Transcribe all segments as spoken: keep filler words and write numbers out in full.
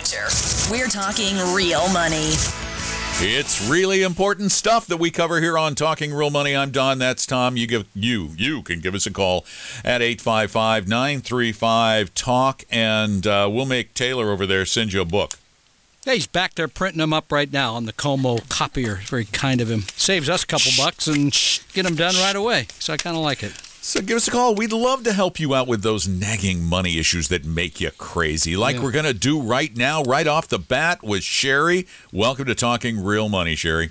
future. We're talking real money. It's really important stuff that we cover here on Talking Real Money. I'm Don. That's Tom. You give you you can give us a call at eight five five, nine three five, talk, and uh, we'll make Taylor over there send you a book. Yeah, he's back there printing them up right now on the Como copier. Very kind of him. Saves us a couple bucks and get them done right away. So I kind of like it. So give us a call. We'd love to help you out with those nagging money issues that make you crazy, like yeah. we're going to do right now, right off the bat with Sherry. Welcome to Talking Real Money, Sherry.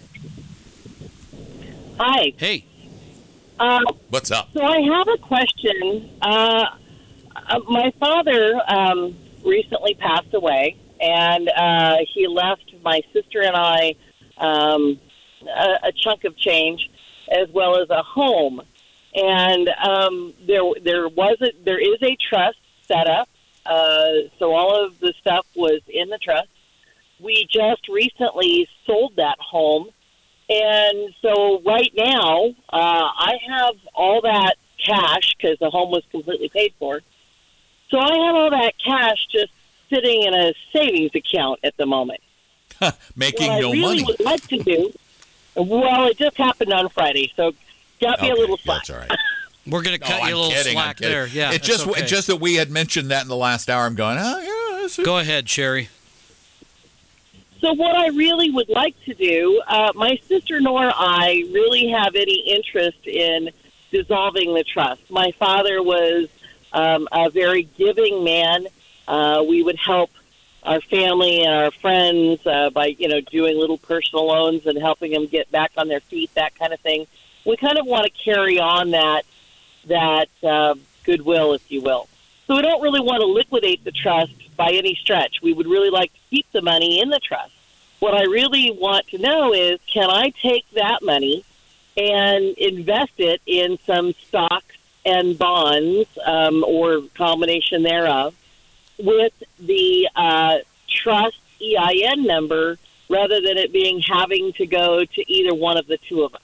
Hi. Hey. Uh, What's up? So I have a question. Uh, uh, my father um, recently passed away, and uh, he left my sister and I um, a, a chunk of change as well as a home. And um, there, there was a, there is a trust set up, uh, so all of the stuff was in the trust. We just recently sold that home, and so right now uh, I have all that cash because the home was completely paid for. So I have all that cash just sitting in a savings account at the moment. Making what no I really money. would like to do. Well, it just happened on Friday, so. Got me okay. a little slack. That's all right. We're going to cut no, you a little kidding, slack there. Yeah, it's just okay. just that we had mentioned that in the last hour. I'm going, oh, yeah. Go ahead, Sherry. So what I really would like to do, uh, my sister nor I really have any interest in dissolving the trust. My father was um, a very giving man. Uh, we would help our family and our friends uh, by, you know, doing little personal loans and helping them get back on their feet, that kind of thing. We kind of want to carry on that that uh, goodwill, if you will. So we don't really want to liquidate the trust by any stretch. We would really like to keep the money in the trust. What I really want to know is, can I take that money and invest it in some stocks and bonds um, or combination thereof with the uh, trust E I N number rather than it being having to go to either one of the two of us?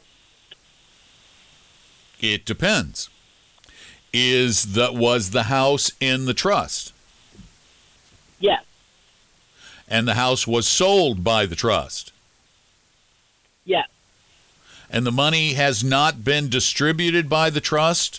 It depends. Is the was the house in the trust? Yes. And the house was sold by the trust? Yes. And the money has not been distributed by the trust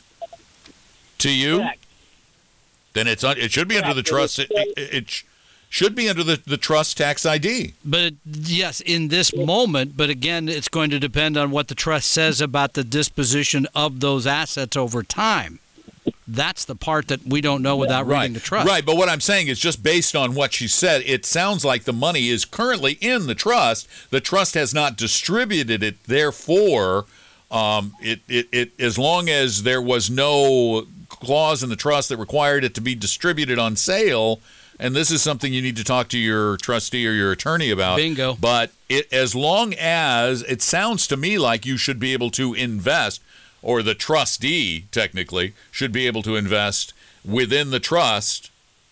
to you? Correct. Then it's it should be Correct. under the trust. It, it, it sh- should be under the, the trust tax I D. But yes, in this moment, but again, it's going to depend on what the trust says about the disposition of those assets over time. That's the part that we don't know without right. reading the trust. Right, but what I'm saying is just based on what she said, it sounds like the money is currently in the trust. The trust has not distributed it. Therefore, um, it, it, it as long as there was no clause in the trust that required it to be distributed on sale, and this is something you need to talk to your trustee or your attorney about. Bingo. But it, as long as it sounds to me like you should be able to invest, or the trustee technically should be able to invest within the trust.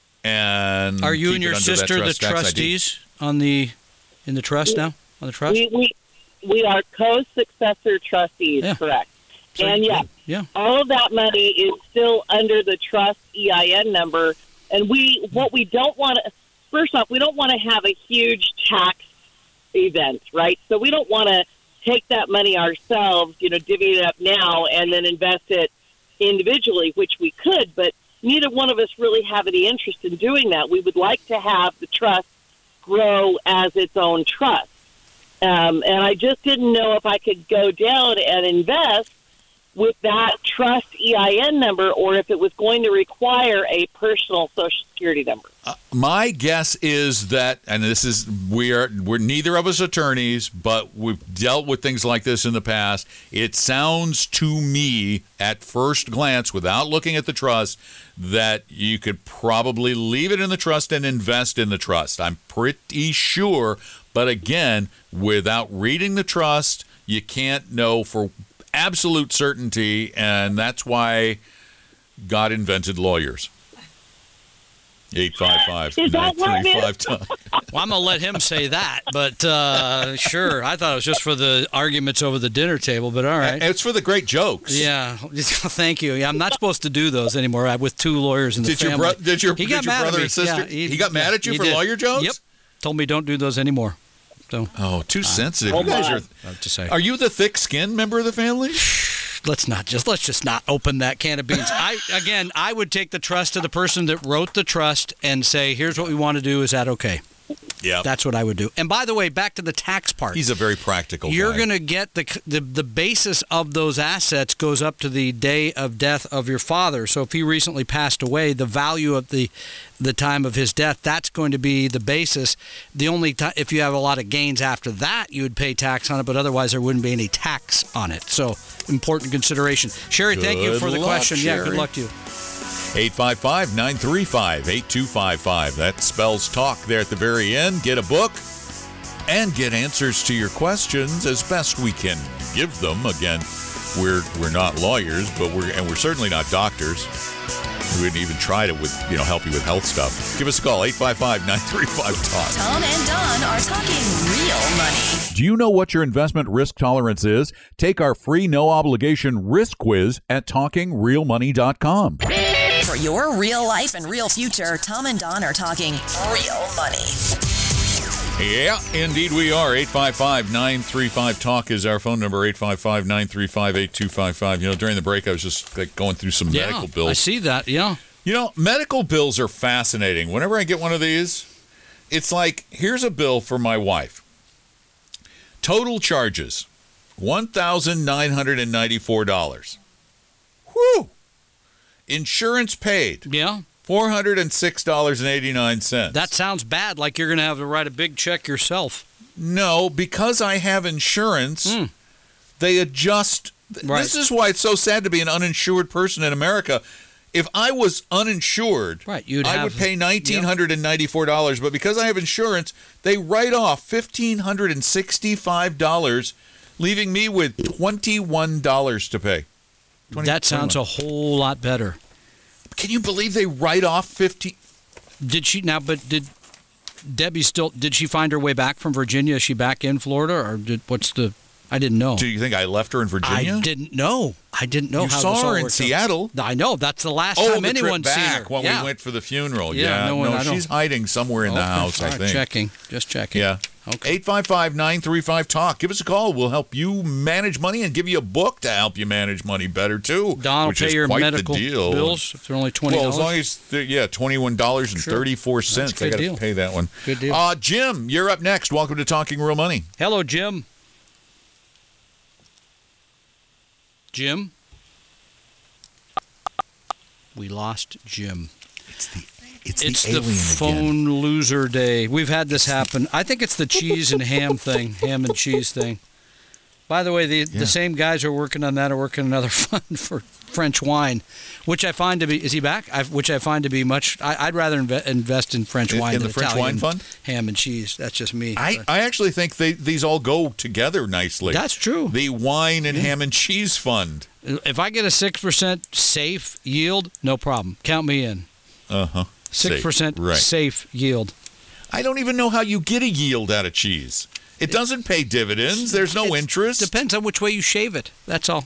And are you keep and it your under sister that the trust tax I D. trustees on the in the trust now? On the trust? We we, we are co-successor trustees, Yeah. correct? So and you- yes, yeah. all of that money is still under the trust E I N number. And we, what we don't want to, first off, we don't want to have a huge tax event, right? So we don't want to take that money ourselves, you know, divvy it up now and then invest it individually, which we could, but neither one of us really have any interest in doing that. We would like to have the trust grow as its own trust. Um, and I just didn't know if I could go down and invest with that trust E I N number, or if it was going to require a personal Social Security number. Uh, my guess is that, and this is we are we're neither of us attorneys, but we've dealt with things like this in the past. It sounds to me, at first glance, without looking at the trust, that you could probably leave it in the trust and invest in the trust. I'm pretty sure, but again, without reading the trust, you can't know for absolute certainty, and that's why God invented lawyers. eight five five, nine three five, talk. Well, I'm going to let him say that, but uh, sure. I thought it was just for the arguments over the dinner table, but all right. It's for the great jokes. Yeah, thank you. Yeah, I'm not supposed to do those anymore with two lawyers in the did family. Your bro- did your, he did got your mad brother at me. and sister, Yeah, he, he got mad yeah, at you he for did. lawyer jokes? Yep. told me don't do those anymore. So Oh, too sensitive. oh You guys my. are. I have to say. Are you the thick-skinned member of the family? Let's not just let's just not open that can of beans. I again, I would take the trust to the person that wrote the trust and say, "Here's what we want to do. Is that okay?" Yeah. That's what I would do. And by the way, back to the tax part. He's a very practical You're guy. going to get the, the the basis of those assets goes up to the day of death of your father. So if he recently passed away, the value of the the time of his death, that's going to be the basis. The only time, if you have a lot of gains after that, you would pay tax on it, but otherwise there wouldn't be any tax on it. So important consideration. Sherry, thank you Good for the luck, question. Yeah, good Sherry. luck to you. eight five five, nine three five, eight two five five. That spells talk there at the very end. Get a book and get answers to your questions as best we can give them. Again, we're we're not lawyers, but we're and we're certainly not doctors. We wouldn't even try to with you know help you with health stuff. Give us a call, eight five five, nine three five, talk. Tom and Don are talking real money. Do you know what your investment risk tolerance is? Take our free no obligation risk quiz at talking real money dot com. For your real life and real future, Tom and Don are talking real money. Yeah, indeed we are. eight five five, nine three five, talk is our phone number, eight five five, nine three five, eight two five five. You know, during the break, I was just like, going through some Yeah, medical bills. I see that. Yeah. You know, medical bills are fascinating. Whenever I get one of these, it's like, here's a bill for my wife. Total charges, one thousand nine hundred ninety-four dollars. Whew! Insurance paid, Yeah. four hundred six dollars and eighty-nine cents. That sounds bad, like you're going to have to write a big check yourself. No, because I have insurance, Mm. they adjust. th- Right. This is why it's so sad to be an uninsured person in America. If I was uninsured, Right, you'd I have- would pay one thousand nine hundred ninety-four dollars, but because I have insurance, they write off one thousand five hundred sixty-five dollars, leaving me with twenty-one dollars to pay. twenty That sounds a whole lot better. Can you believe they write off fifteen? Did she now? But did Debbie still? Did she find her way back from Virginia? Is she back in Florida, or did what's the? I didn't know. Do you think I left her in Virginia? I didn't know. I didn't know You how saw this all her in worked out. Seattle. I know. That's the last Oh, time the trip anyone's seen her. back when yeah. we went for the funeral. Yeah, Yeah, no one- I don't- she's hiding somewhere in the Okay, house, all I right, think. Checking. Just checking. Yeah. Okay. eight five five, nine three five, talk. Give us a call. We'll help you manage money and give you a book to help you manage money better, too. Don will which pay is your quite medical the deal. bills if they're only twenty Well, dollars. as long as, they're- yeah, twenty-one dollars and thirty-four cents. That's a good I got to deal. pay that one. Good deal. Uh, Jim, you're up next. Welcome to Talking Real Money. Hello, Jim. Jim. We lost Jim. It's the it's, It's the the, alien phone again. loser day. We've had this happen. I think it's the cheese and ham thing, ham and cheese thing. By the way, the Yeah. the same guys who are working on that are working another fund for French wine, which I find to be. Is he back? I, which I find to be much. I, I'd rather inve, invest in French In- wine in than the French Italian wine fund? ham and cheese. That's just me. I, But I actually think they these all go together nicely. that's true. The wine and ham and cheese fund. If I get a six percent safe yield, no problem. Count me in. Uh huh. Six percent Right. safe yield. I don't even know how you get a yield out of cheese. It doesn't pay dividends. There's no It interest. Depends on which way you shave it. That's all.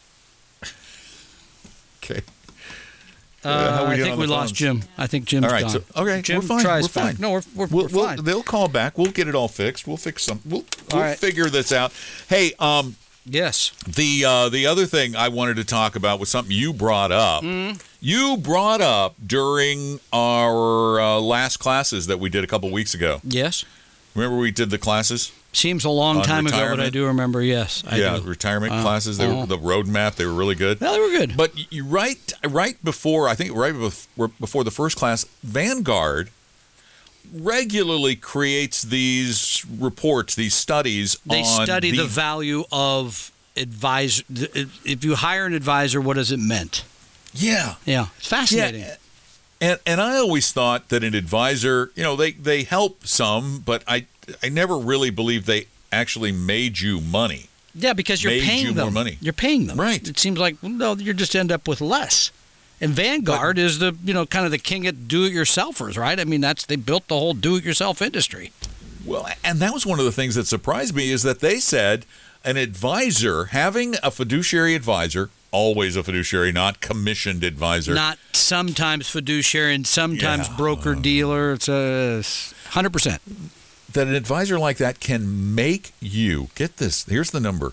Okay. Uh, Uh, how we I doing think on we the lost phones? Jim. I think Jim's All right. gone. So, okay. Jim we're fine. tries We're back. fine. No, we're, we're, We'll, we're we'll- fine. They'll call back. We'll get it all fixed. We'll fix some. We'll, we'll right. figure this out. Hey, um, Yes. the uh, the other thing I wanted to talk about was something you brought up. Mm-hmm. You brought up during our uh, last classes that we did a couple weeks ago. Yes. Remember we did the classes? Seems a long On time ago, but I retirement? do remember. Yes, I yeah, do. retirement Uh, classes. They uh-huh. were the roadmap. They were really good. No, they were good. But you right right before I think right before, before the first class, Vanguard regularly creates these reports, these studies. They on study the value of advisor. If you hire an advisor, what does it meant? yeah. Yeah, it's fascinating. Yeah, and and I always thought that an advisor, you know, they they help some, but I I never really believed they actually made you money. Yeah, because you're Made paying you them. more money. You're paying them. Right. It seems like well, no, you just end up with less. And Vanguard is the you know kind of the king at do-it-yourselfers, right? I mean, that's they built the whole do-it-yourself industry. Well, and that was one of the things that surprised me is that they said an advisor, having a fiduciary advisor, always a fiduciary, not commissioned advisor. Not sometimes fiduciary and sometimes Yeah. broker dealer. It's a hundred percent. that an advisor like that can make you, get this, here's the number,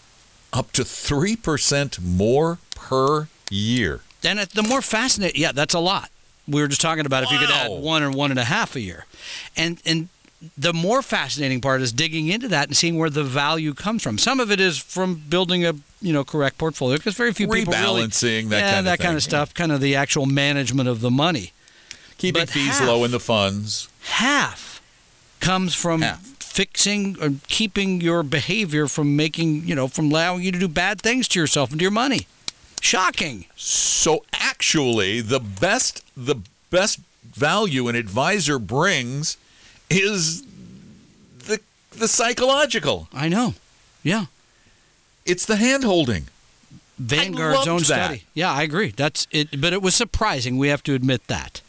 up to three percent more per year. And it, the more fascinating, yeah, that's a lot. We were just talking about if you could add Wow. one or one and a half a year. And and the more fascinating part is digging into that and seeing where the value comes from. Some of it is from building a you know correct portfolio, because very few people really... Rebalancing, that yeah, kind of that thing. kind of stuff, kind of the actual management of the money. Keeping But fees half- low in the funds. Half comes from Half. fixing or keeping your behavior from making, you know, from allowing you to do bad things to yourself and to your money. Shocking. So actually, the best the best value an advisor brings is the the psychological. I know. Yeah. It's the hand holding. Vanguard's loved own that. study. Yeah, I agree. That's it. But it was surprising. We have to admit that.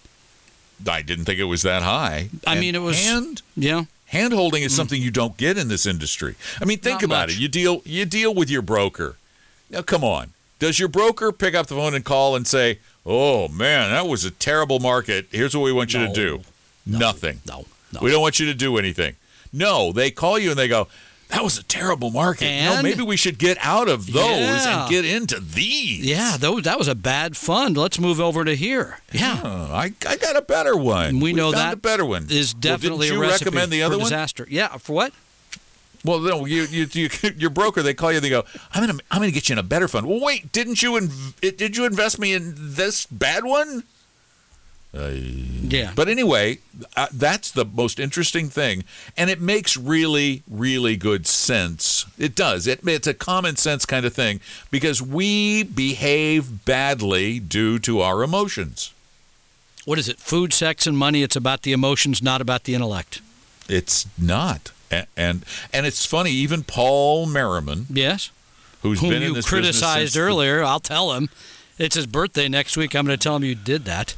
I didn't think it was that high. I And mean, it was- hand Yeah. hand holding is something you don't get in this industry. I mean, think Not about much. it. You deal you deal with your broker. Now, come on. Does your broker pick up the phone and call and say, "Oh man, that was a terrible market. Here's what we want you No. to do"? Nothing. No. No. We don't want you to do anything. No, they call you and they go, "That was a terrible market. You know, And- maybe we should get out of those Yeah. and get into these." Yeah, those, that was a bad fund. Let's move over to here. Yeah. Oh, I, I got a better one. We know found that a better one. is definitely well, didn't a you recipe recommend the for other one? disaster. Yeah, for what? Well, no, you, you, you, your broker, they call you, they go, I'm gonna, I'm gonna get you in a better fund. Well, wait, didn't you, inv- did you invest me in this bad one? Uh, Yeah. But anyway, uh, that's the most interesting thing, and it makes really, really good sense. It does. It, it's a common sense kind of thing, because we behave badly due to our emotions. What is it? Food, sex, and money. It's about the emotions, not about the intellect. It's not. And and, and it's funny, even Paul Merriman, Yes. who's Whom been in you this business criticized since the- earlier. I'll tell him. It's his birthday next week. I'm going to tell him you did that.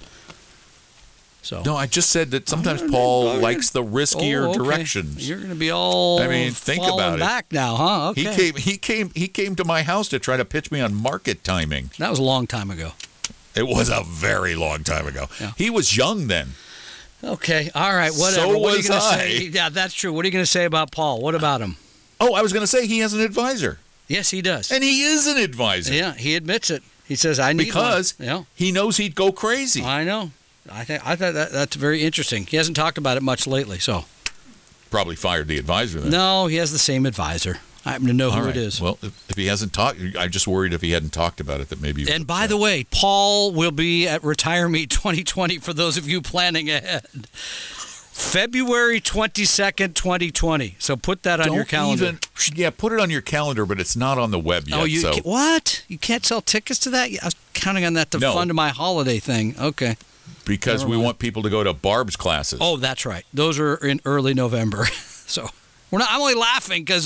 So. No, I just said that sometimes Oh, Paul go ahead. likes the riskier Oh, okay. directions. You're going to be all I mean, think falling about it. back now, huh? Okay. He came. He came. He came to my house to try to pitch me on market timing. That was a long time ago. It was a very long time ago. Yeah. He was young then. Okay. All right. Whatever. So what are you was going to I. say? Yeah, that's true. What are you going to say about Paul? What about him? Oh, I was going to say he has an advisor, Yes, he does. and he is an advisor Yeah, he admits it. He says, "I need because one." Yeah. he knows he'd go crazy. I know. I think I thought that that's very interesting. He hasn't talked about it much lately, so Probably fired the advisor then. no, he has the same advisor. I happen to know All who right. it is. Well, if, if he hasn't talked, I'm just worried if he hadn't talked about it that maybe. He was And by upset. the way, Paul will be at Retire Meet twenty twenty for those of you planning ahead. February twenty-second, twenty twenty. So put that on Don't your calendar. even. Yeah, put it on your calendar, but it's not on the web yet. oh, you so. ca- what? You can't sell tickets to that? I was counting on that to No. fund my holiday thing. Okay. Because Never we mind. want people to go to Barb's classes. Oh, that's right. Those are in early November. So we're not. I'm only laughing because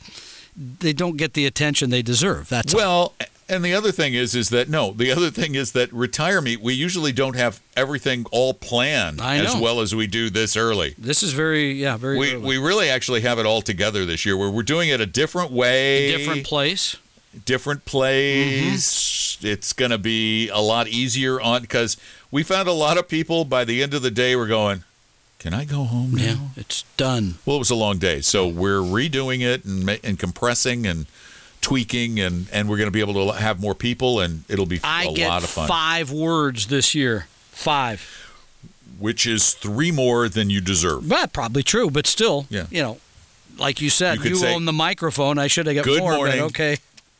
they don't get the attention they deserve. That's all. Well, and the other thing is, is that no, the other thing is that Retire Meet, we usually don't have everything all planned I as know. well as we do this early. This is very, yeah, very We early. we really actually have it all together this year, where we're doing it a different way, different place. different place. It's going to be a lot easier on because we found a lot of people by the end of the day were going, "Can I go home now?" Yeah, it's done. Well, it was a long day, so we're redoing it and ma- and compressing and tweaking, and, and we're going to be able to have more people, and it'll be I a get lot of fun. five words this year. Five. Which is three more than you deserve. Well, probably true, but still, Yeah. you know, like you said, You you, could say, own the microphone. I should have got "Good more, morning." but okay.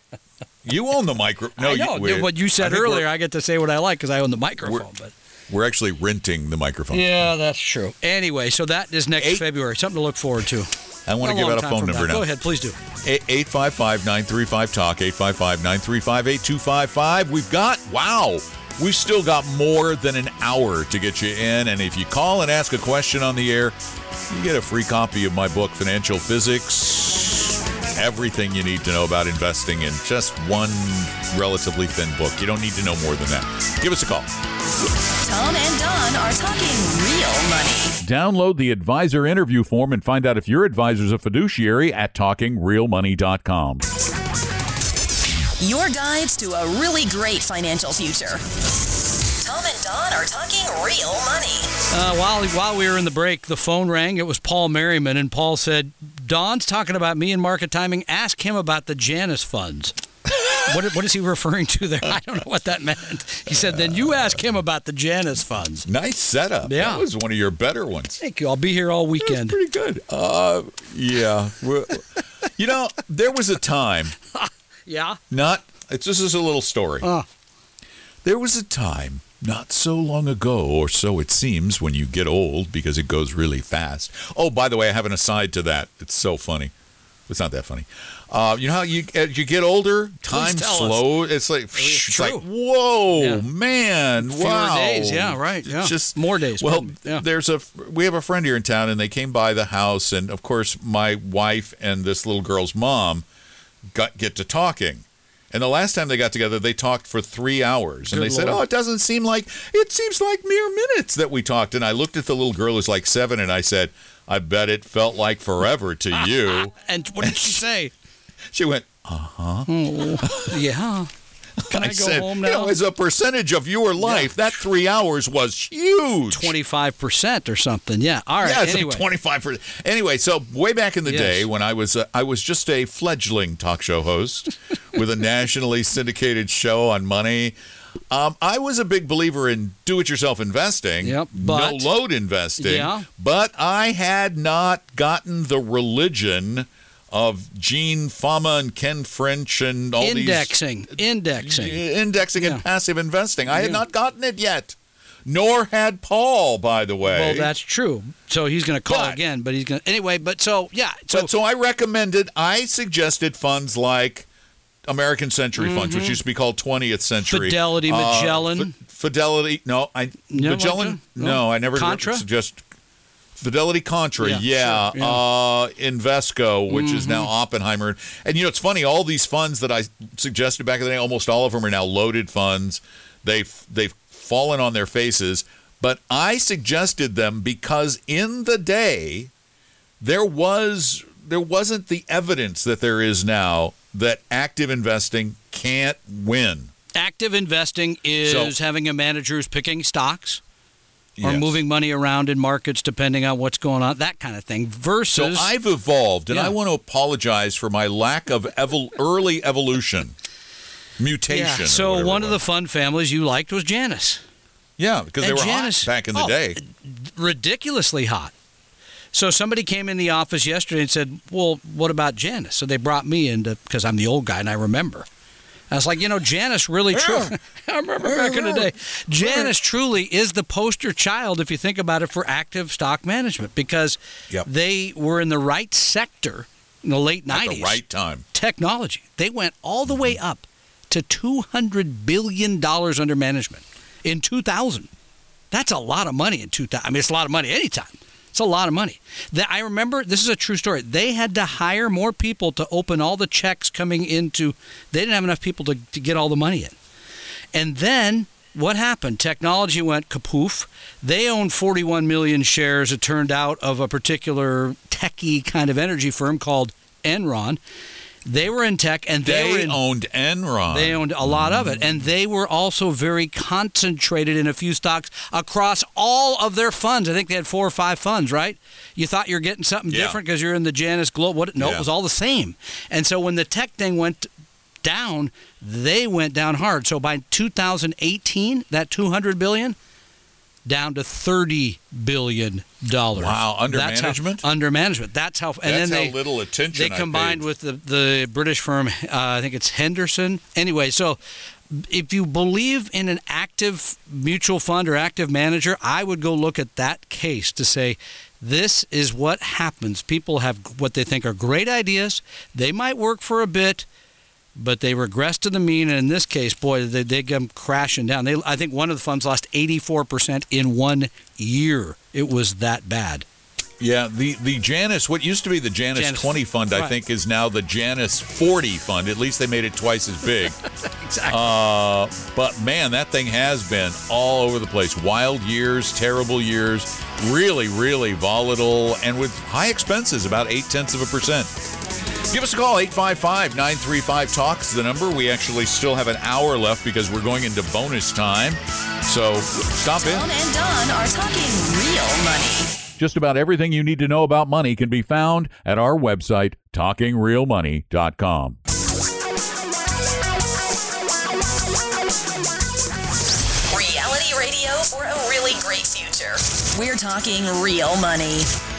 You own the micro. No, I know. you, we're- what you I said think earlier, We're, I get to say what I like because I own the microphone. But we're actually renting the microphone. yeah, that's true. Anyway, so that is next Eight- February. Something to look forward to. I want to give long out a time phone from number now. Go ahead, please do. eight five five, nine three five, talk, eight five five, nine three five, eight two five five. We've got, wow, we've still got more than an hour to get you in. And if you call and ask a question on the air, you get a free copy of my book, Financial Physics. Everything you need to know about investing in just one relatively thin book. You don't need to know more than that. Give us a call. Tom and Don are talking real money. Download the advisor interview form and find out if your advisor's a fiduciary at talking real money dot com. Your guides to a really great financial future. Tom and Don are talking real money. Uh, while while we were in the break, the phone rang. It was Paul Merriman, and Paul said, "Don's talking about me and market timing. Ask him about the Janus funds." What, what is he referring to there? I don't know what that meant. He said, then you ask him about the Janus funds. Nice setup. Yeah. That was one of your better ones. Thank you. I'll be here all weekend. Pretty good. Uh, yeah. Well, you know, there was a time. Yeah? Not, it's, this is a little story. Uh. There was a time, not so long ago, or so it seems when you get old, because it goes really fast. Oh, by the way, I have an aside to that. It's so funny. It's not that funny. Uh, you know how you as you get older, time slow. It's like It's it's true. like whoa, Yeah. man, Fewer wow. days, yeah, right, yeah. It's just More days, Well, pardon me, yeah. there's a we have a friend here in town, and they came by the house, and of course, my wife and this little girl's mom got get to talking. And the last time they got together, they talked for three hours. And Good they said, Lord. oh, it doesn't seem like, it seems like mere minutes that we talked. And I looked at the little girl who's like seven, and I said, I bet it felt like forever to you. And what did she say? She went, uh-huh. Oh, yeah. Can I, go said, home you now? know, as a percentage of your life, that three hours was huge. twenty-five percent or something. Yeah. All right. Yeah, it's anyway. twenty-five percent. Anyway, so way back in the Yes. day when I was uh, I was just a fledgling talk show host with a nationally syndicated show on money. Um, I was a big believer in do-it-yourself investing, Yep, but- no-load investing, Yeah. but I had not gotten the religion of Gene Fama and Ken French and all Indexing. these Indexing. indexing Yeah. and passive investing. I had Yeah. not gotten it yet, nor had Paul, by the way. Well, that's true. So he's going to call But- again, but he's going to anyway. But so yeah. So, But so I recommended, I suggested funds like American Century Funds, which used to be called twentieth Century. Fidelity, Uh, Magellan. Fi- Fidelity, no, I No, Magellan, no? no, I never Contra? suggest Fidelity Contra, Yeah, yeah, sure, yeah. Uh, Invesco, which is now Oppenheimer, and you know it's funny. All these funds that I suggested back in the day, almost all of them are now loaded funds. They've they've fallen on their faces, but I suggested them because in the day there was there wasn't the evidence that there is now that active investing can't win. active investing is So- having a manager who's picking stocks or Yes. moving money around in markets depending on what's going on, that kind of thing. So Versus, I've evolved, and Yeah. I want to apologize for my lack of evol- early evolution, mutation. yeah. or So whatever one it of the was. fun families you liked was Janus. yeah, because they and were Janus- hot back in the oh, day. Ridiculously hot. So somebody came in the office yesterday and said, well, what about Janus? So they brought me in because I'm the old guy and I remember. I was like, you know, Janus really truly, I remember back in the day, Janus truly is the poster child, if you think about it, for active stock management because Yep. they were in the right sector in the late At nineties. the right time. Technology. They went all the way up to two hundred billion dollars under management in two thousand. That's a lot of money in two thousand. I mean, it's a lot of money anytime. It's a lot of money. That I remember, this is a true story. They had to hire more people to open all the checks coming into. They didn't have enough people to, to get all the money in. And then what happened? Technology went kapoof. They owned forty-one million shares, it turned out, of a particular techie kind of energy firm called Enron. They were in tech, and they, They were in. owned Enron. They owned a lot of it, and they were also very concentrated in a few stocks across all of their funds. I think they had four or five funds, right? You thought you were getting something Yeah. different because you're in the Janus Global. What? No, Yeah. it was all the same. And so when the tech thing went down, they went down hard. So by two thousand eighteen, that two hundred billion dollars down to thirty billion dollars. Wow, under That's how- management? under management. That's how. And That's then how they, little attention they I combined paid. with the, the British firm, uh, I think it's Henderson. Anyway, so if you believe in an active mutual fund or active manager, I would go look at that case to say, this is what happens. People have what they think are great ideas. They might work for a bit, but they regress to the mean. And in this case, boy, they, they come crashing down. They, I think one of the funds lost eighty-four percent in one year. It was that bad. Yeah, the, the Janus, what used to be the Janus, Janus- twenty fund, I right. think, is now the Janus forty fund. At least they made it twice as big. Exactly. Uh, but man, that thing has been all over the place. Wild years, terrible years, really, really volatile, and with high expenses, about eight tenths of a percent. Give us a call, eight five five, nine three five, TALK is the number. We actually still have an hour left because we're going into bonus time. So stop in. Tom and Don are talking real money. Just about everything you need to know about money can be found at our website, talking real money dot com. Reality radio for a really great future. We're talking real money.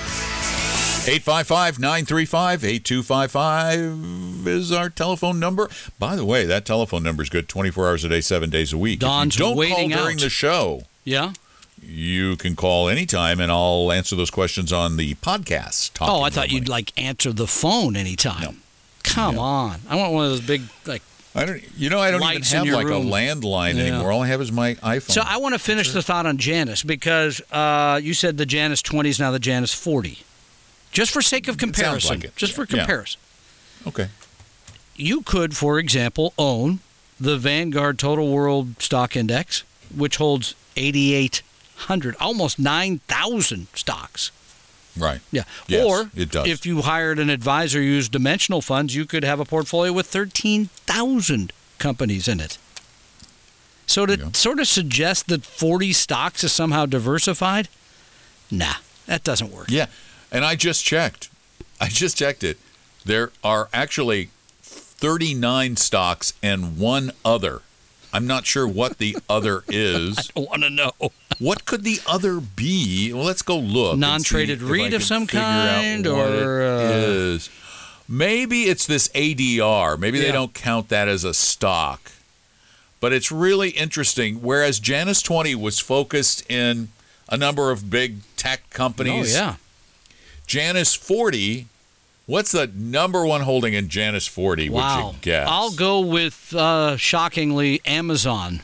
eight five five, nine three five, eight two five five is our telephone number. By the way, that telephone number is good twenty-four hours a day, seven days a week. Don's if you don't waiting call during out. the show, Yeah? you can call anytime, and I'll answer those questions on the podcast. Talking Oh, I thought Real you'd, Money. like, answer the phone anytime. No. Come No. on. I want one of those big, like... I don't. You know, I don't even Lights in have your like room. a landline Yeah. anymore. All I have is my iPhone. So I want to finish the thought on Janus because uh, you said the Janus twenty is now the Janus forty. Just for sake of sounds comparison. like it. Just for Yeah. comparison. Okay. You could, for example, own the Vanguard Total World Stock Index, which holds eighty-eight hundred, almost nine thousand stocks. Right. Yeah. Yes, or it does. if you hired an advisor who used dimensional funds, you could have a portfolio with thirteen thousand companies in it. So to Yeah. sort of suggest that forty stocks is somehow diversified, nah, that doesn't work. Yeah, and I just checked. I just checked it. There are actually thirty-nine stocks and one other. I'm not sure what the other is. I want to know. What could the other be? Well, let's go look. and Non-traded see if REIT I of can some figure out kind, what or, it uh, is. Maybe it's this A D R. Maybe Yeah. they don't count that as a stock. But it's really interesting. Whereas Janus twenty was focused in a number of big tech Oh, companies. yeah. Janus forty, what's the number one holding in Janus forty, Wow. would you guess? I'll go with, uh, shockingly, Amazon.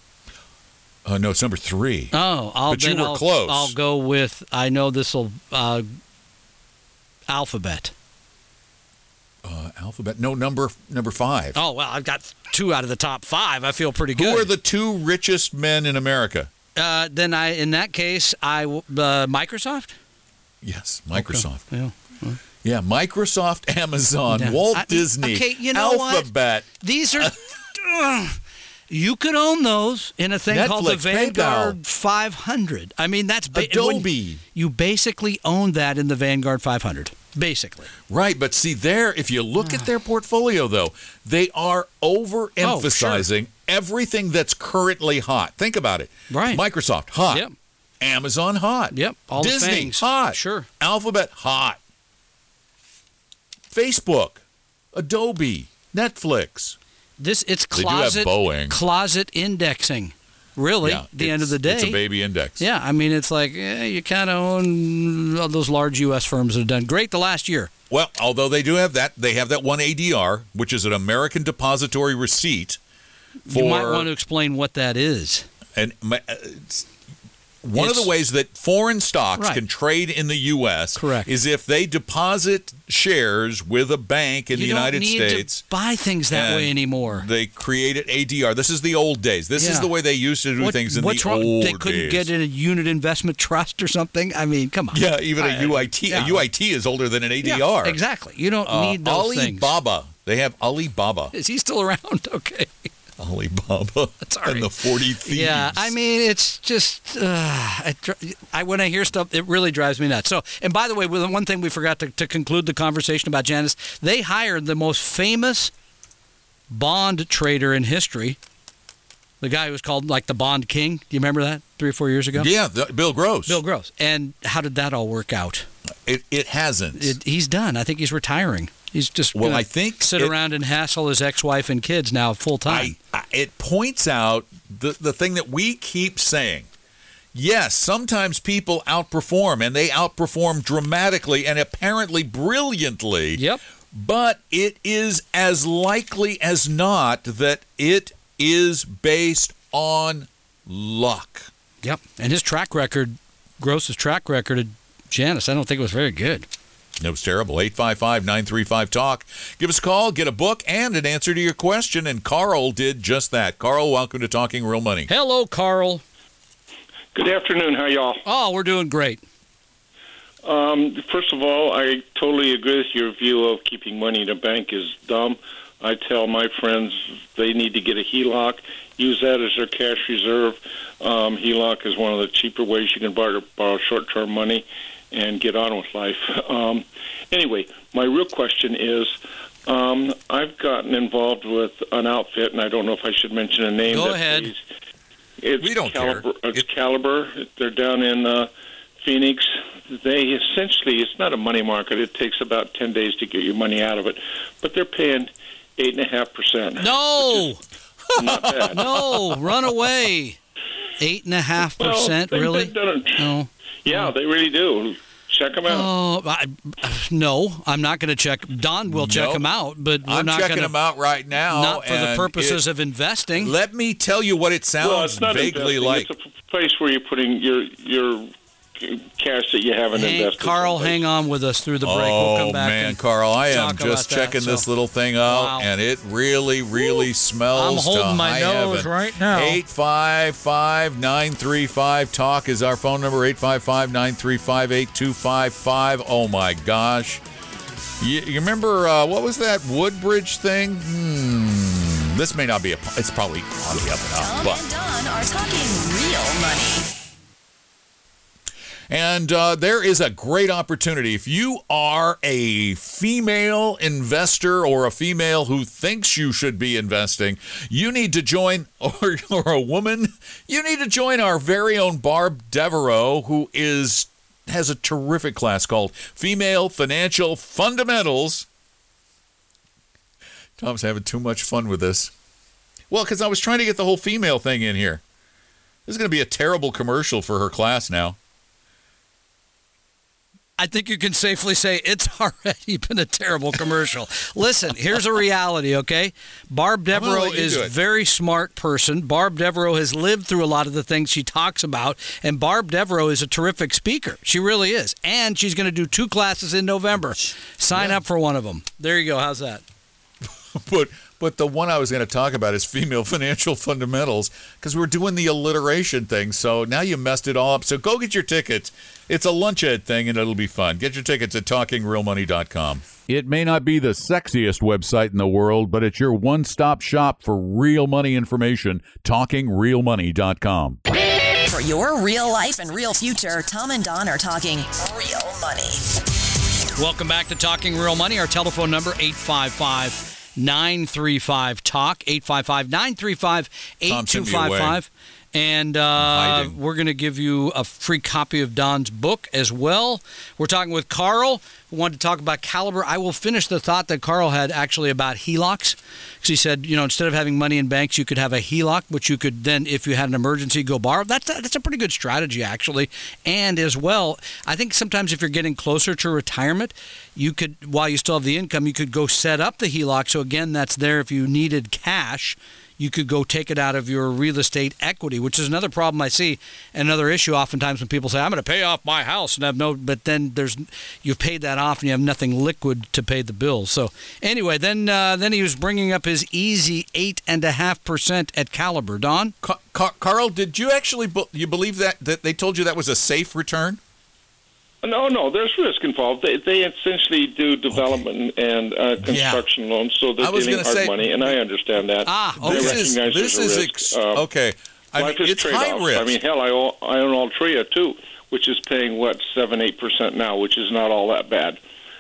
Uh, no, it's number three. Oh, I'll, But you then were I'll, close. I'll go with, I know this will, uh, Alphabet. Uh, Alphabet. No, number number five. Oh, well, I've got two out of the top five. I feel pretty Who good. are the two richest men in America? Uh, then I, in that case, I w- uh, Microsoft. Yes, Microsoft. Okay. Yeah. Yeah, Microsoft, Amazon, Yeah. Walt I- Disney, okay, you know what? Alphabet. These are. Ugh. You could own those in a thing called the Netflix, Vanguard PayPal. five hundred. I mean, that's ba- Adobe. You basically own that in the Vanguard five hundred. Basically. Right, but see there, if you look at their portfolio, though, they are overemphasizing everything that's currently hot. Think about it. Right. Microsoft, hot. Yep. Amazon, hot. Yep, all the Disney, things. hot. Sure. Alphabet, hot. Facebook, Adobe, Netflix. This it's They do have closet Boeing. closet indexing. Really, Yeah, at the end of the it's- day, it's a baby index. Yeah, I mean, it's like eh, you kind of own all those large U S firms that have done great the last year. Well, although they do have that, they have that one A D R, which is an American Depository Receipt. For, You might want to explain what that is. and my, uh, it's- one of It's- the ways that foreign stocks Right. can trade in the U S Correct. is if they deposit shares with a bank in you the United don't need States. to buy things that and way anymore. They created A D R. This is the old days. This is Yeah. the way they used to do What- things in what's the wrong? old They couldn't days. get in a unit investment trust or something. I mean, come on. Yeah, even a I- U I T. yeah. A U I T is older than an A D Yeah, R. exactly. You don't Uh, need those things. Alibaba. They have Alibaba. Is he still around? Okay. Alibaba. That's all And right. the forty thieves. Yeah, I mean, it's just uh, it, dri- I when I hear stuff, it really drives me nuts. So, and by the way, with one thing we forgot to, to conclude the conversation about Janus, they hired the most famous bond trader in history, the guy who was called like the Bond King. Do you remember that three or four years ago? Yeah, the, Bill Gross. Bill Gross. And how did that all work out? It, it hasn't. It, he's done. I think he's retiring. He's just Well, gonna I think sit it- around and hassle his ex-wife and kids now full time. I, I, it points out the, the thing that we keep saying. Yes, sometimes people outperform, and they outperform dramatically and apparently brilliantly. Yep. But it is as likely as not that it is based on luck. Yep. And his track record, Gross's track record at Janus, I don't think it was very good. It was terrible. eight five five, nine three five, talk. Give us a call, get a book, and an answer to your question. And Carl did just that. Carl, welcome to Talking Real Money. Hello, Carl. Good afternoon. How y'all? Oh, we're doing great. Um, first of all, I totally agree with your view of keeping money in a bank is dumb. I tell my friends they need to get a H E L O C, use that as their cash reserve. Um, H E L O C is one of the cheaper ways you can borrow, borrow short-term money and get on with life. Um, anyway, my real question is, um, I've gotten involved with an outfit, and I don't know if I should mention a name. Go that ahead. Pays, it's We don't Caliber, care. It's It- Caliber. They're down in uh, Phoenix. They essentially, it's not a money market. It takes about ten days to get your money out of it, but they're paying eight and a half percent. No, Not bad. no, run away. Eight and a half Well, percent, they- really? they've done it. No. Yeah, they really do. Check them out. Oh, I, no, I'm not going to check. Don will check Nope. them out, but we're I'm not checking going them out right now. Not for the and purposes it- of investing. Let me tell you what it sounds well, it's not vaguely investing. like. It's a place where you're putting your your cash that you haven't Hang, invested. Carl, someplace. hang on with us through the break. Oh, we'll come back. man, and Carl, I am talk just about that, checking this so- little thing out, Wow. and it really, really smells I'm holding to my high nose heaven. right now. eight five five, nine three five, talk is our phone number, eight five five, nine three five, eight two five five. Oh, my gosh. You, you remember, uh, what was that Woodbridge thing? Hmm. This may not be a, it's probably on the up and up, Tom but. and Don are talking real money. And uh, there is a great opportunity. If you are a female investor or a female who thinks you should be investing, you need to join, or, or a woman, you need to join our very own Barb Devereaux, who is has a terrific class called Female Financial Fundamentals. Tom's having too much fun with this. Well, because I was trying to get the whole female thing in here. This is going to be a terrible commercial for her class now. I think you can safely say it's already been a terrible commercial. Listen, here's a reality, okay? Barb gonna Devereaux let you is do a it. very smart person. Barb Devereaux has lived through a lot of the things she talks about, and Barb Devereaux is a terrific speaker. She really is. And she's going to do two classes in November. Sign Yeah. up for one of them. There you go. How's that? But but the one I was going to talk about is Female Financial Fundamentals, because we're doing the alliteration thing. So now you messed it all up. So go get your tickets. It's a lunch ed thing, and it'll be fun. Get your tickets at talking real money dot com. It may not be the sexiest website in the world, but it's your one-stop shop for real money information. talking real money dot com. For your real life and real future, Tom and Don are talking real money. Welcome back to Talking Real Money. Our telephone number, eight five five, nine three five, talk, eight five five, nine three five, eight two five five. And uh, hiding. we're going to give you a free copy of Don's book as well. We're talking with Carl, who wanted to talk about Caliber. I will finish the thought that Carl had actually about H E L O Cs. Because he said, you know, instead of having money in banks, you could have a H E L O C, which you could then, if you had an emergency, go borrow. That's a, that's a pretty good strategy, actually. And as well, I think sometimes if you're getting closer to retirement, you could, while you still have the income, you could go set up the H E L O C. So again, that's there if you needed cash. You could go take it out of your real estate equity, which is another problem I see. Another issue oftentimes when people say, I'm going to pay off my house and have no, but then there's, you've paid that off and you have nothing liquid to pay the bills. So anyway, then uh, then he was bringing up his easy eight and a half percent at Caliber. Don? Car- Car- Carl, did you actually be- you believe that, that they told you that was a safe return? No, no, there's risk involved. They, they essentially do development and uh, construction loans, so they're I was dealing gonna hard say- money, and I understand that. Ah, They This is recognize this there's is a risk. ex- Uh, okay. I life mean, is it's trade-offs. high risk. I mean, hell, I own, I own Altria, too, which is paying, what, seven, eight percent now, which is not all that bad.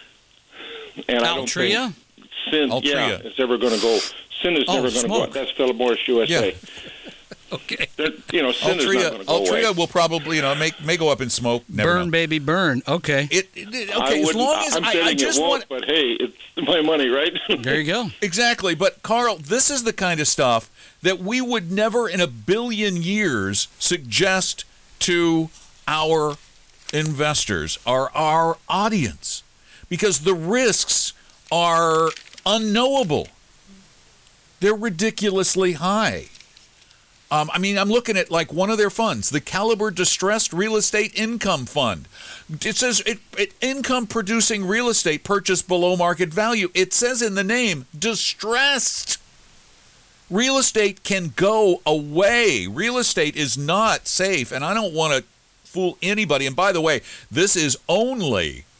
And I don't Altria? think Sin, Altria. yeah, is ever going to go. Sin is Oh, never going to go. smoke. That's Philip Morris U S A. Yeah. Okay. They're- You know, Sin is not Altria, going to go away. Altria will probably, you know, make, may go up in smoke. Never Burn, know. baby, burn. Okay. It, it, I okay, as wouldn't- long as I'm I, saying I just it want won't, but hey, it's my money, right? There you go. exactly. But Carl, this is the kind of stuff that we would never in a billion years suggest to our investors, our our audience, because the risks are unknowable. They're ridiculously high. Um, I mean, I'm looking at like one of their funds, the Caliber Distressed Real Estate Income Fund. It says it, it income producing real estate purchased below market value. It says in the name, distressed. Real estate can go away. Real estate is not safe, and I don't want to fool anybody. And by the way, this is only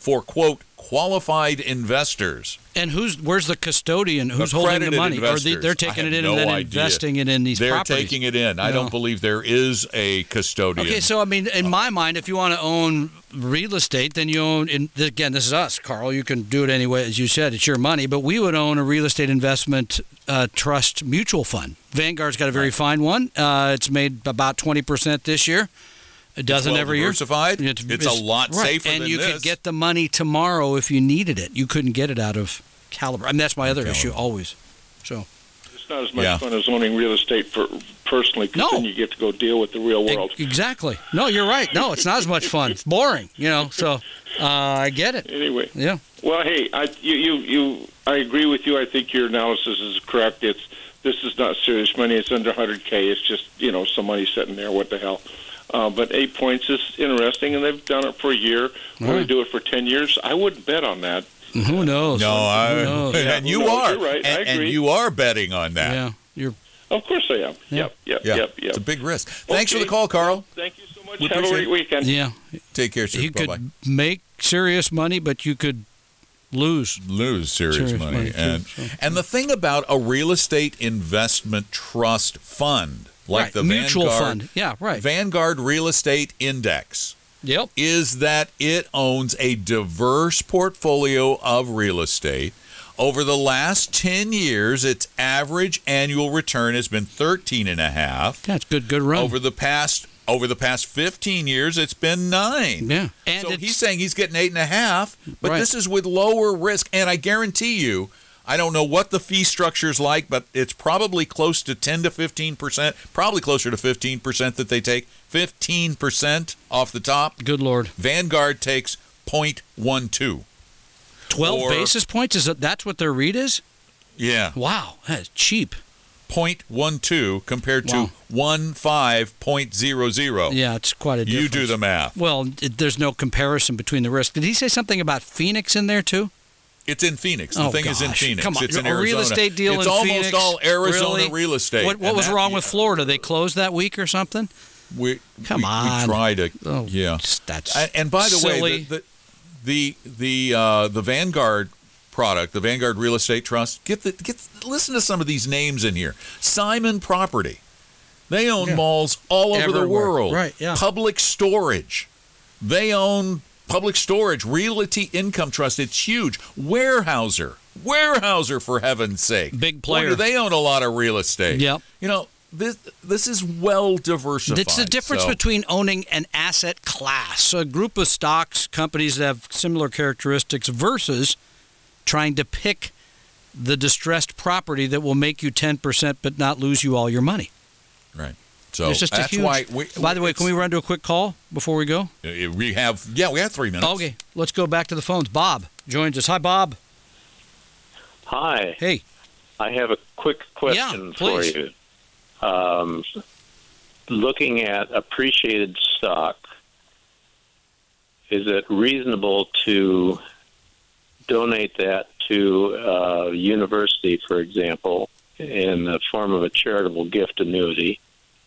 for, quote, qualified investors. And who's where's the custodian? Who's holding the Accredited money? Or investors. they, they're taking I it have in no and then idea. investing it in these They're properties? taking it in. I No. don't believe there is a custodian. Okay, so I mean, in my mind, if you want to own real estate, then you own. In, again, this is us, Carl. You can do it anyway, as you said. It's your money, but we would own a real estate investment uh, trust mutual fund. Vanguard's got a very fine one. Uh, it's made about twenty percent this year. It doesn't well every year. Diversified. It's, it's a lot right. safer and than you this. could get the money tomorrow if you needed it. You couldn't get it out of Caliber. I mean, that's my other Caliber. issue always. So. It's not as much Yeah. fun as owning real estate for personally, because No. then you get to go deal with the real world. E- Exactly. No, you're right. No, it's not as much fun. It's boring, you know. So uh, I get it. Anyway, Yeah. well, hey, I you, you you I agree with you. I think your analysis is correct. It's this is not serious money. It's under one hundred K. It's just, you know, some money sitting there. What the hell? Uh, but eight points is interesting, and they've done it for a year. Will Right. they do it for ten years? I wouldn't bet on that. Who knows? No, I, Who knows? and who you knows? are. You're right. I And, and agree. you are betting on that. Yeah. You're. Of course I am. Yeah. Yep, yep, Yeah. yep, yep. It's a big risk. Thanks for Okay. the call, Carl. Thank you so much. We Have a appreciate great it. weekend. Yeah. Take care, sir. You Bye-bye. could make serious money, but you could lose. Lose serious, Serious money. money, too, and so. and the thing about a real estate investment trust fund, like right. the mutual Vanguard, fund. Yeah. Right. Vanguard Real Estate Index, Yep. is that it owns a diverse portfolio of real estate. Over the last ten years, its average annual return has been thirteen and a half. That's good. Good run. Over the past over the past fifteen years, it's been nine. Yeah. And so it's- he's saying he's getting eight and a half, but Right. this is with lower risk. And I guarantee you, I don't know what the fee structure is like, but it's probably close to ten to fifteen percent, probably closer to fifteen percent that they take. fifteen percent off the top. Good Lord. Vanguard takes zero point one two. Twelve Or- basis points. Is that that's what their read is? Yeah. Wow. That's cheap. zero point one two compared Wow. to fifteen point zero zero. Yeah. It's quite a difference. You do the math. Well, it, there's no comparison between the risk. Did he say something about Phoenix in there too? It's in Phoenix. The Oh, thing is in gosh. Phoenix. Come on. It's in A real Arizona. estate deal it's in almost Phoenix? all Arizona Really? real estate. What, what And was that- wrong with Florida? They closed that week or something? We, Come we, on. We try to. Oh, yeah. That's And, and by the silly. way, the the the the, uh, the Vanguard product, the Vanguard Real Estate Trust. Get the get. Listen to some of these names in here. Simon Property. They own Yeah. malls all over the Everywhere. world. Right, yeah. Public Storage. They own Public Storage. Realty Income Trust. It's huge. Warehouser. Warehouser, for heaven's sake. Big player. Boy, they own a lot of real estate. Yep. You know, this this is well diversified. It's the difference so- between owning an asset class, a group of stocks, companies that have similar characteristics, versus trying to pick the distressed property that will make you ten percent but not lose you all your money. Right. So It's just that's a huge. why. We, By the way, can we it's- run to a quick call before we go? uh, We have. Yeah, we have three minutes. Okay, let's go back to the phones. Bob joins us. Hi, Bob. Hi, Hey. I have a quick question Yeah, for please. you. Um, looking at appreciated stock, is it reasonable to donate that to a university, for example, in the form of a charitable gift annuity?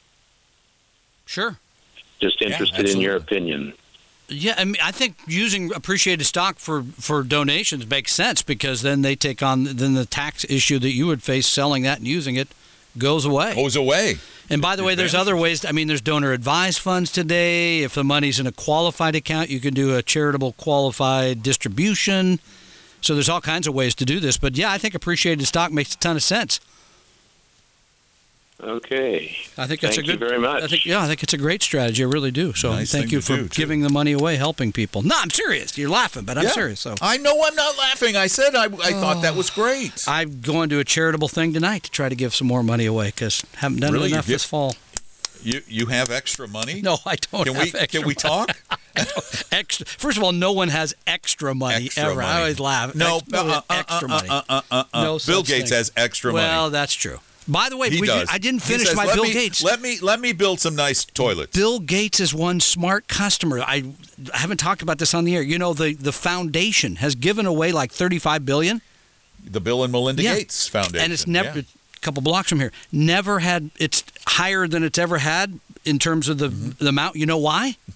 Sure. Just Yeah, interested in your absolutely. opinion. Yeah, I mean, I think using appreciated stock for, for donations makes sense, because then they take on then the tax issue that you would face selling that and using it goes away. Goes away. And by the way, there's other ways. I mean, there's donor advised funds today. If the money's in a qualified account, you can do a charitable qualified distribution. So there's all kinds of ways to do this. But yeah, I think appreciated stock makes a ton of sense. Okay. I think that's Thank a you good. very much. I think yeah, I think it's a great strategy. I really do. So Nice thank thing you to for do, too. giving the money away, helping people. No, I'm serious. You're laughing, but I'm Yeah. serious. So I know I'm not laughing. I said I, I thought that was great. I'm going to a charitable thing tonight to try to give some more money away, because haven't done Really? enough You this give- fall. You you have extra money? No, I don't Can have we extra can we money. talk? Extra. First of all, no one has extra money Extra ever. money. I always laugh. No, Ex- no uh, uh, extra uh, money. uh, uh, uh, uh. No Bill such Gates thing. has extra Well, money. that's true. By the way, He we does. I didn't He finish says, my let Bill me, Gates. Let me let me build some nice toilets. Bill Gates is one smart customer. I, I haven't talked about this on the air. You know, the, the foundation has given away like thirty-five billion dollars. The Bill and Melinda Yeah. Gates Foundation. And it's never Yeah. a couple blocks from here. Never had. It's higher than it's ever had in terms of the Mm-hmm. the amount. You know why?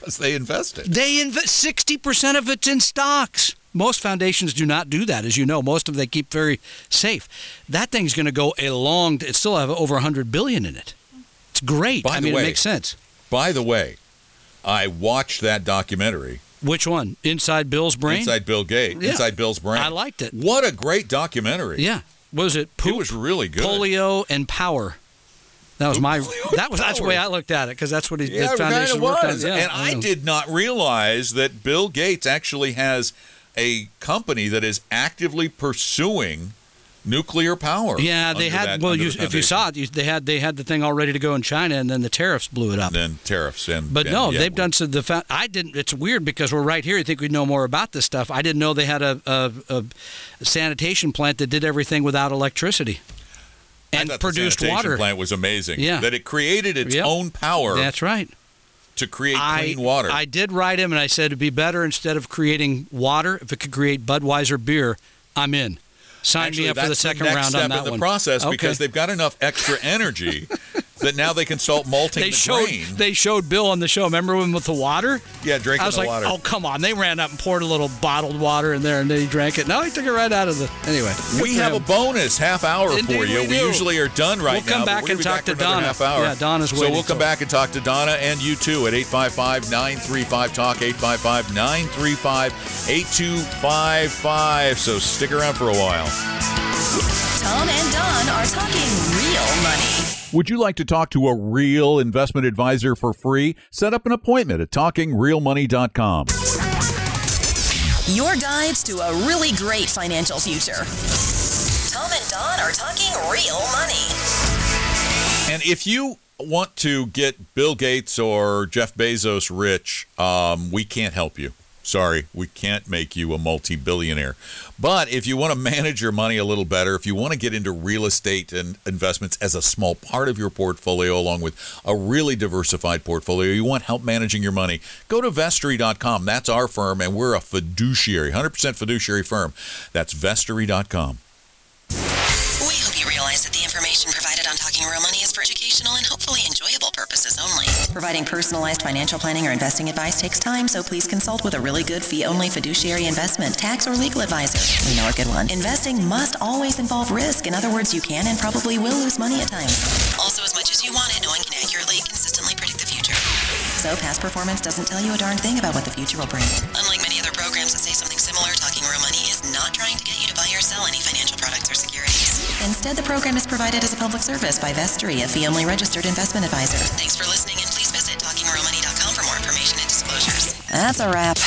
because they invested. They invest sixty percent of it's in stocks. Most foundations do not do that, as you know. Most of them they keep very safe. That thing's going to go a long. It still have over one hundred billion in it. It's great. By I the mean, way, it makes sense. By the way, I watched that documentary. Which one? Inside Bill's Brain? Inside Bill Gates. Yeah. Inside Bill's Brain. I liked it. What a great documentary. Yeah. What was it? Poop, it was really good. Polio and power. That was Poop, my. polio, That was that's the way I looked at it because that's what he, Yeah, the it foundation kind of worked on. was. Yeah, and I, I know. did not realize that Bill Gates actually has a company that is actively pursuing nuclear power. Yeah, they under had. that- well, under you, the if you foundation. saw it, you, they had they had the thing all ready to go in China, and then the tariffs blew it up. And then tariffs and But and, no, yeah, they've we- done so. The fa- I didn't. It's weird because we're right here. You think we know more about this stuff? I didn't know they had a, a, a sanitation plant that did everything without electricity I and thought the produced sanitation water. plant was amazing. Yeah. That it created its Yep. own power That's right. to create I, clean water. I did write him, and I said it'd be better instead of creating water if it could create Budweiser beer. I'm in. Sign Actually, me up for the that's second next round step on that in the one. process Okay. because they've got enough extra energy that now they can start malting They the showed grain. they showed Bill on the show. Remember when with the water? yeah, drinking I was the like, water. oh come on! They ran up and poured a little bottled water in there, and then he drank it. No, he took it right out of the. Anyway, good We for have him. a bonus half hour Indeed for you. we do. usually are done right We'll now. come but back we're gonna and be talk back to for another Donna. Half hour. Yeah, Donna's So waiting, we'll come so- back and talk to Donna and you too at eight five five, nine three five, talk, eight five five, nine three five, eight two five five. So stick around for a while. Tom and Don are talking real money. Would you like to talk to a real investment advisor for free? Set up an appointment at talking real money dot com. Your guides to a really great financial future. Tom and Don are talking real money. And if you want to get Bill Gates or Jeff Bezos rich, um, we can't help you. Sorry, we can't make you a multi-billionaire. But if you want to manage your money a little better, if you want to get into real estate and investments as a small part of your portfolio, along with a really diversified portfolio, you want help managing your money, go to Vestory dot com. That's our firm, and we're a fiduciary, one hundred percent fiduciary firm. That's Vestory dot com. We hope you realize that the information provided on Talking Real Money is for educational and hopefully enjoyable purposes only. Providing personalized financial planning or investing advice takes time, so please consult with a really good fee-only fiduciary investment, tax, or legal advisor. We know a good one. Investing must always involve risk. In other words, you can and probably will lose money at times. Also, as much as you want it, no one can accurately, consistently predict the future. So past performance doesn't tell you a darn thing about what the future will bring. Unlike many other programs that say something similar, Talking Real Money is not trying to get you to buy or sell any financial products or securities. Instead, the program is provided as a public service by Vestory, a fee-only registered investment advisor. Thanks for listening, and please visit talking real money dot com for more information and disclosures. That's a wrap.